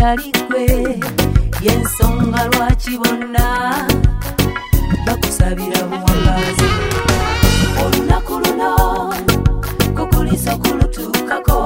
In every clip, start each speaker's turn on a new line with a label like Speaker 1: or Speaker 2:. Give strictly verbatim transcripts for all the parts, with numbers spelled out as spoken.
Speaker 1: atali gwe yensonga lwaki bonna bakusabira buwangazi. Olunaku luno kukuliso kulutuukako,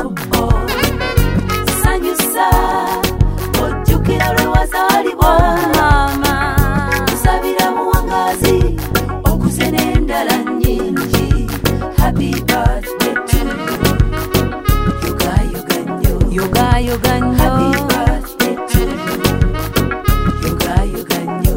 Speaker 1: sanyusa ojjukira lwe wazaalibwa. Mama kusabira buwangazi okuze n'endala nnyingi. Happy birthday to you. Yoga yoga nnyo, yoga yoga nnyo. Happy birthday to you. Yoga yoga nnyo.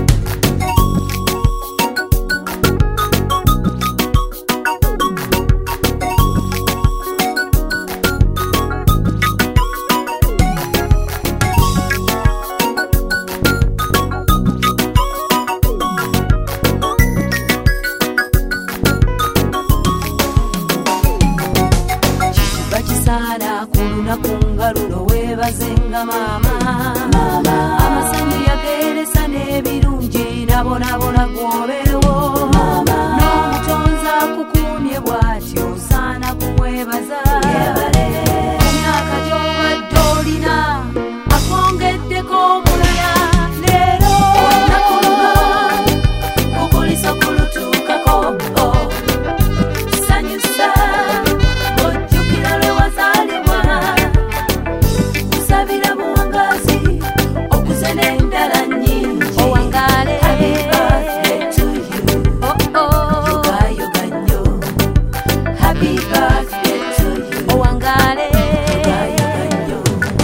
Speaker 1: Bakisana kulunaku nga luno weebazenga mama. Amasanyu yageresa n'ebirungi nabonabona gwoberewo. N'omutonzi akukuumye bw'atyo osaana kumwebaza. Emyaka gy'obadde olina akwongeddeko omulala. Leero olunaku luno kukuliso kulutuukako, sanyusa ojjukira lwe wazaalibwa. Kusabira buwangazi okuze n'endala nnyingi. Owangaale. Happy birthday to you. Yoga yoga nnyo. Happy birthday to you. Owangaale. Yoga yoga nnyo.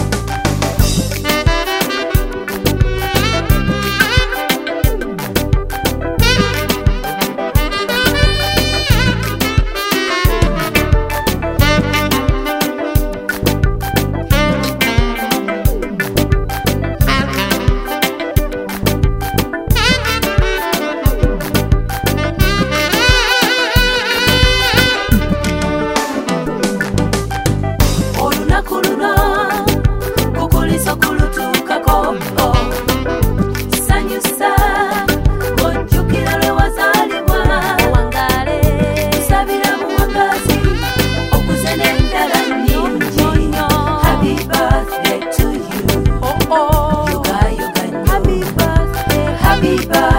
Speaker 1: Olunaku luno kukuliso kulutuukako, sanyusa ojjukira lwe wazaalibwa. Owangaale. Kusabira buwangazi okuze n'endala nnyingi. Happy birthday to you. Yoga yoga nnyo. Happy birthday. Happy birthday.